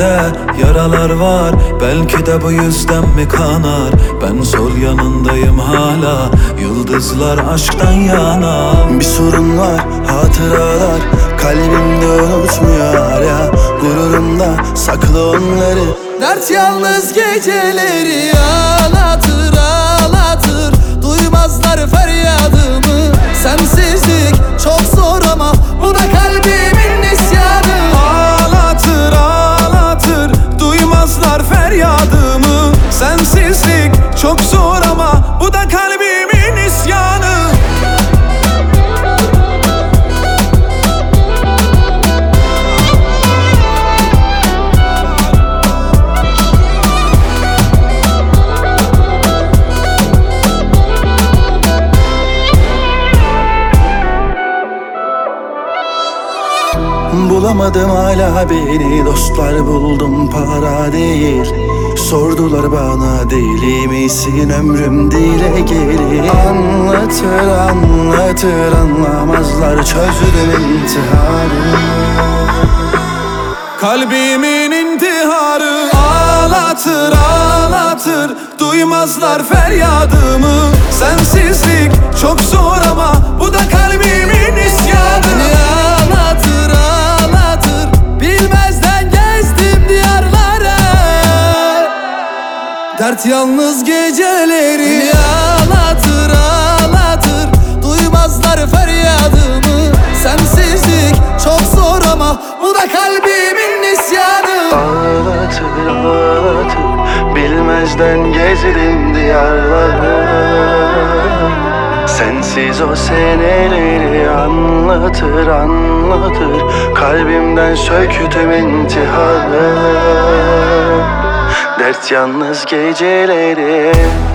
kalbinde yaralar var, belki de bu yüzden mi kanar? Ben sol yanındayım hala, yıldızlar aşktan yana. Bir sorun var, hatıralar kalbimde unutmuyor hala. Gururumda saklı onları. Dert yalnız geceleri ağlatır ağlatır, duymazlar feryadımı. Sensizlik çok zor ama bu da kalbimin isyanı. Ağlatır ağlatır, duymazlar feryadımı. Sensizlik çok zor ama bu da kalbimin isyanı. Bulamadım hala beni, dostlar buldum para değil. Sordular bana deli misin, ömrüm dile gelir. Anlatır anlatır anlamazlar, çözdüm intiharı. Kalbimin intiharı ağlatır ağlatır, duymazlar feryadımı. Sensizlik çok zor ama bu da kalbimin isyanı. Ağlatır ağlatır, bilmezden gezdim diyarlara. Dert yalnız geceleri ağlatır ağlatır, duymazlar feryadımı. Sensizlik çok zor ama bu da kalbimin isyanı. Ağlatır ağlatır, bilmezden gezdim diyarları. Sensiz o seneleri anlatır anlatır, kalbimden söktüm intiharı. Dert yalnız geceleri.